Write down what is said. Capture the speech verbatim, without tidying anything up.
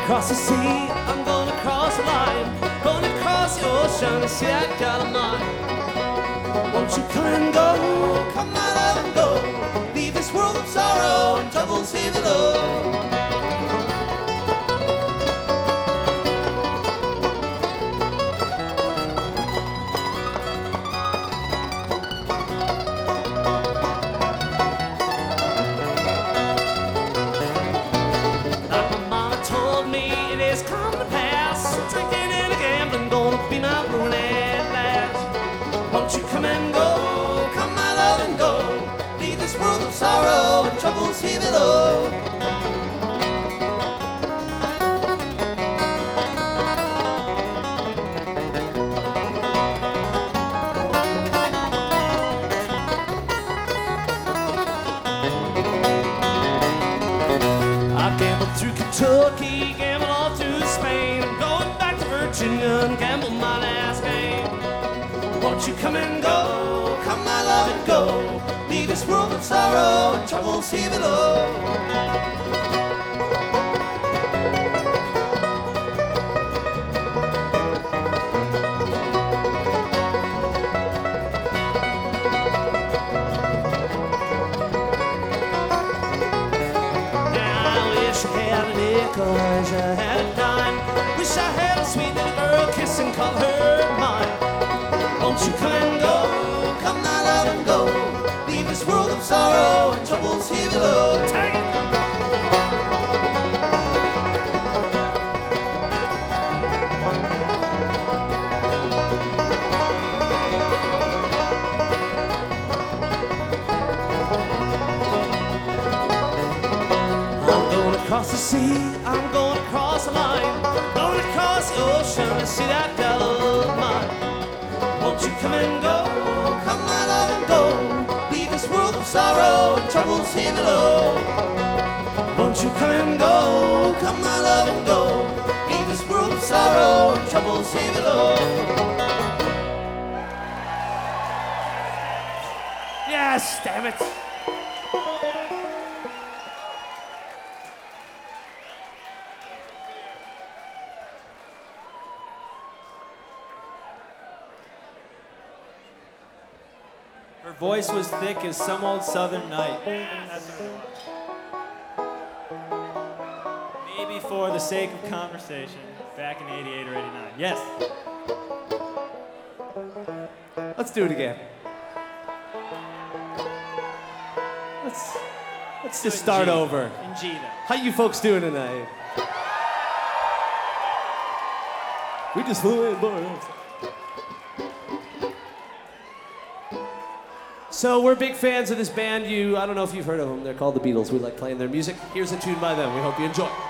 cross the sea, I'm gonna cross the line. Gonna cross the ocean and see that gal of mine. Won't you come and go, come my love and go. Leave this world of sorrow and trouble, save the love. Sorrow and trouble, save it all. I gambled through Kentucky, gambled all through Spain. I'm going back to Virginia and gamble my last game. Won't you come and go, come my love and go. Leave this world of sorrow and trouble, save it all. Now I wish I had a nickel, wish I had a dime. Wish I had a sweet little girl kiss and call her mine. Won't you come and go, come my love and go. This world of sorrow and trouble, save it all. Take it. I'm going across the sea, I'm going across the line. Going across the ocean and see that gal of mine. Won't you come and go, come my love and go. Sorrow and trouble, save it all. Won't you come and go, come my love and go. Leave this world of sorrow and trouble, save it all. Yes, damn it. Her voice was thick as some old southern night. Maybe for the sake of conversation, back in eighty-eight or eighty-nine. Yes. Let's do it again. Let's let's just start G. over. In G then. How you folks doing tonight? We just flew in, boy. So we're big fans of this band. You, I don't know if you've heard of them. They're called the Beatles. We like playing their music. Here's a tune by them. We hope you enjoy.